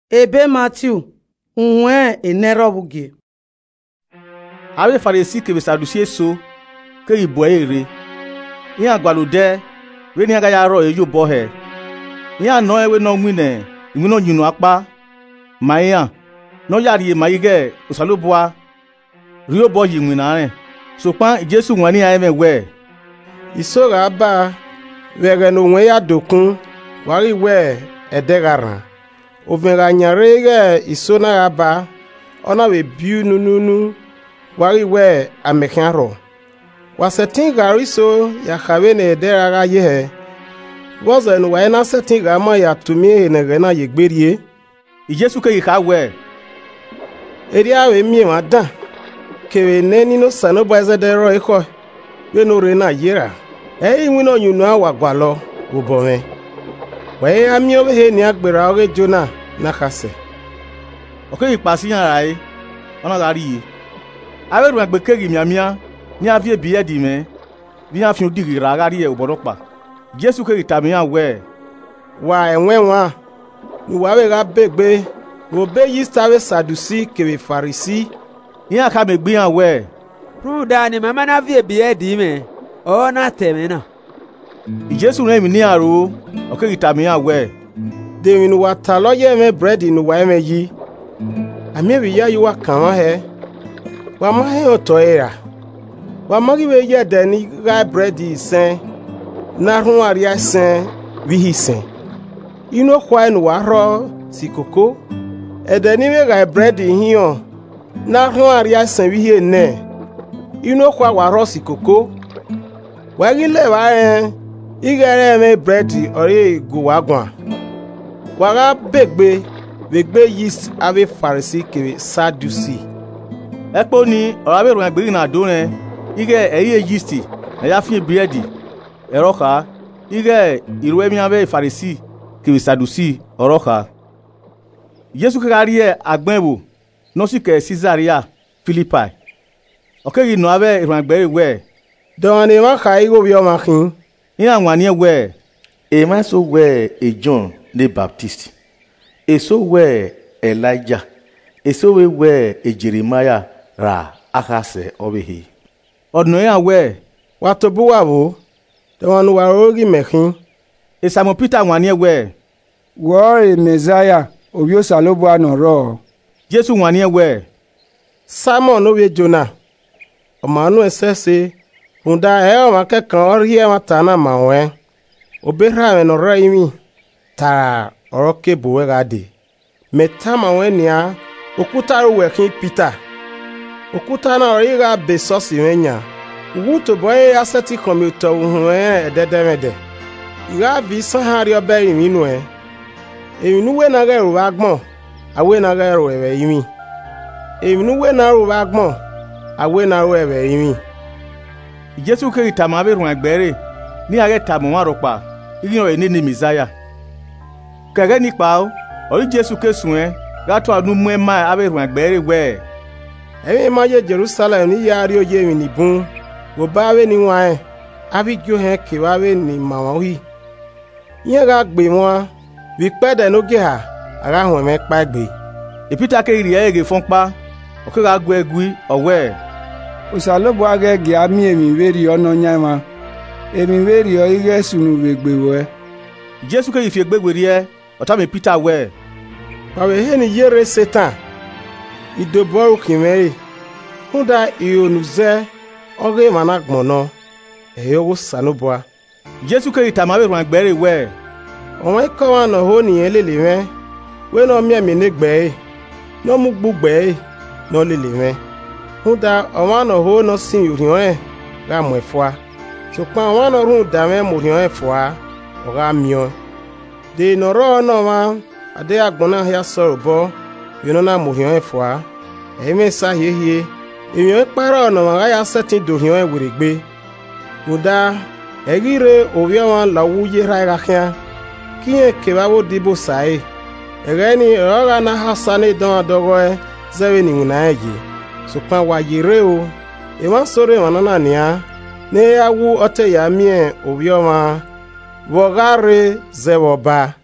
Ebe Matthew unwe enerobuge. Abe Farisi ke Sadducee so ke ibo ere. Yin agbalude we ni aga ya ro eyo bo he. Yin ano ewe no nwine, nwino nyinu apa. Maya no yari mayige osalobua. Rio bo yi nwina re. So pan Jesu nwani ya eme we. Isora ba were no nwe ya dokun wari we edegara. Overa nyarege isona aba ona we biu nununu wari we amekanro. Wasetin gari so ya kawe ne ederaga ye. Woza no wa na setin gama ya tumi ne gena yegberie. Jesu ke ka we. Eria we mi wa dan. Kewe ne ni no sano boze dero iko. We no re na yera. Wino nyunu awagwalo ubome. We ami obe he ni agbera oge Jona na kase. Oke ipasi yan rai. Ona gari. Aweru agbekeri miamia ni avie biye di me. Bi afin odiri ra gari e oboropa. Jesu ke itami yan we. Wa enwe wa. Ni wa we ga begbe. Obe yistawe Sadducee ke Farisi. Yan ka megbe yan we. Ruda ni mama na vie biye di me. O na teme na. Jesu na mi ni aro. Oke itami yan we. Dewi nu wata lo ye me bread nu wa me yi. Ami wi ya yuwa kan he. Wa ma he oto era. Wa ma ri we ye de ni ga bread isen. Na run ari asen wi hisen. Ino kwa nu wa ro si koko. E de ni we ga bread hion. Na run ari asen wi he ne. Ino kwa wa ro si koko. Wa ri le wa igere me bread ori go wagwan. Waga begbe yeast ave Farisi ke Sadducee. Epo ni orabe ro agberi na do re. Ige eye yeast na ya fin bread. Eroka ige iruwe mi ave Farisi ke Sadducee oroka. Jesu ke gari e agbenbo no si ke Caesarea Philippi. Oke no ave ro agberi we. Don ni wa kai go bi o ma kin. Ni àwọn ani we. E ma so we e John the Baptist. E so we Elijah. E so we e Jeremiah ra akase obehi. Odno ya we. Watobu wa bo. De wonu wa rogi mekin. E Simon Peter àwọn ani we. Wo e Messiah obi osalobu anoro. Jesu àwọn ani we. Simon no we Jonah. O ma nu esese. Unda e o ma kekan ori e ma tana ma we. Obera we no raimi. Ta oroke buwe gade. Metama wenia okuta ruwe kin Peter. Okuta na ori ga besosi wenya. Wuto boy aseti komuto uhun ededemede. Iga bi sahari obe iminu e. Eminu we na ga ru agbon. Awe na ga ru ewe imi. Eminu we na ru agbon. Awe na ru ewe imi. Jesu ke itama be run agbere. Ni are tamu wa ropa. Iyan e ni Messiah. Kege ni pa o, ori Jesu ke sun e, gato anu mu e ma abe run agbere we. Emi ma je Jerusalem ni yari oye mi ni bun. Wo ba we ni wa e. Abi jo he ke wa we ni ma wa wi. Yen ga gbe won, bi pe de no ge ha, ara hon me pa gbe. E Peter ke ri e ge fon pa. O ke ga gbe egui owe. Osalobu age gi ami emi weri ono nyama. Emi weri o ige sunu begbe we. Jesu ke ifi egbegweri e. Ota me Peter we. Pawe he ni yere Satan. Idoboru kimeri. Hunda ionuze oge managmono. Eyogo sanoboa. Jesu ke itamawe run agbere we. Omo iko wa no ho ni elele me. We no mi emi negbe. No mu gbugbe no lele me. Hunda omo no ho no sin yurion e ga mo efua. Sopan wa no run da me mo rion efua. Oga mion. De noro no ma ade agbona ya sorobo yino na mohion efua eme sa hie emi paro no ma ya setin dohion ewiregbe muda egire owion lawuye ra kan kiye kebawo dibo sai egeni oga na hasane don adogo e zewe ni una eje sopan wa yire o e ma sore wanana nia ne yawu ote ya mie owion ma Vogare zewoba.